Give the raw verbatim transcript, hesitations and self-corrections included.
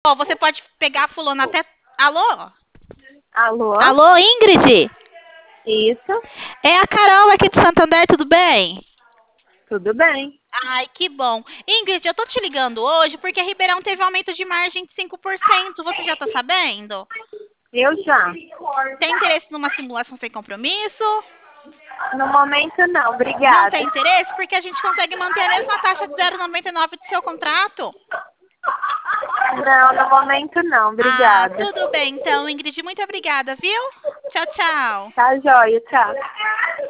Ó, você pode pegar a fulana até... Alô? Alô? Alô, Ingrid? Isso, É a Carol aqui de Santander, tudo bem? tudo bem. Ai, que bom. Ingrid, eu tô te ligando hoje porque a Ribeirão teve aumento de margem de cinco por cento. Você já tá sabendo? Eu já. Tem interesse numa simulação sem compromisso? No momento não, Não obrigada. tem interesse? Porque a gente consegue manter a mesma taxa de zero vírgula noventa e nove do seu contrato. Não, no momento não, Ah, obrigada. tudo bem então, Ingrid. Muito obrigada, viu? Tchau, tchau. Tá joia, tchau.